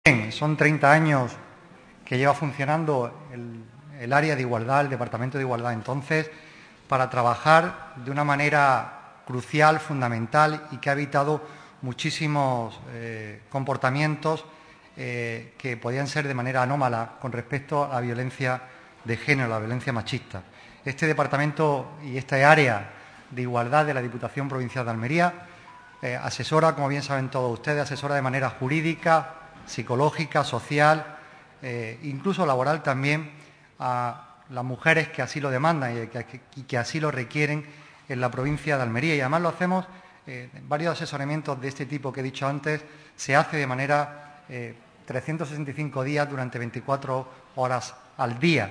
Bien, son 30 años que lleva funcionando el área de igualdad, el Departamento de Igualdad, entonces, para trabajar de una manera crucial, fundamental y que ha evitado muchísimos comportamientos que podían ser de manera anómala con respecto a la violencia de género, la violencia machista. Este departamento y esta área de igualdad de la Diputación Provincial de Almería asesora, como bien saben todos ustedes, asesora de manera jurídica, psicológica, social, incluso laboral también, a las mujeres que así lo demandan y que así lo requieren en la provincia de Almería. Y además lo hacemos, varios asesoramientos de este tipo que he dicho antes, se hace de manera 365 días durante 24 horas al día.